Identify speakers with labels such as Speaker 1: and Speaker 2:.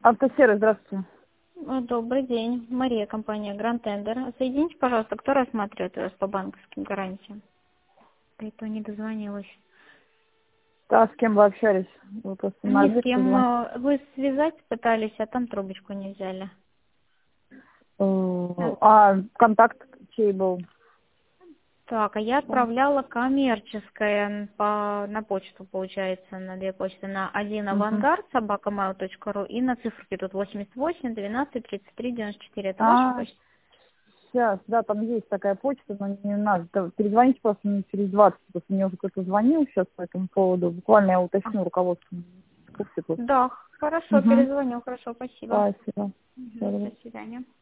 Speaker 1: Автосервис, здравствуйте.
Speaker 2: Добрый день. Мария, компания Grand Tender. Соедините, пожалуйста, кто рассматривает у вас по банковским гарантиям? Это не дозвонилась.
Speaker 1: Да, с кем вы общались? Вы просто на
Speaker 2: Ни с
Speaker 1: ответ
Speaker 2: кем.
Speaker 1: позвоните.
Speaker 2: Вы связать пытались, а там трубочку не взяли. А,
Speaker 1: А контакт чей был?
Speaker 2: Так, а я отправляла коммерческое на почту, получается, на две почты. На один
Speaker 1: Мгм.
Speaker 2: авангард @mail.ru и на циферки тут 88 12 33 94. Это ваша
Speaker 1: А,
Speaker 2: почта?
Speaker 1: сейчас, да, там есть такая почта, но не надо. Да, перезвоните просто мне через 20, потому что мне уже кто-то звонил сейчас по этому поводу. Буквально я
Speaker 2: А,
Speaker 1: уточню руководство. В курсе тут.
Speaker 2: да, хорошо,
Speaker 1: Угу.
Speaker 2: перезвоню. Хорошо, спасибо.
Speaker 1: Спасибо.
Speaker 2: Мгм,
Speaker 1: Всё,
Speaker 2: до свидания.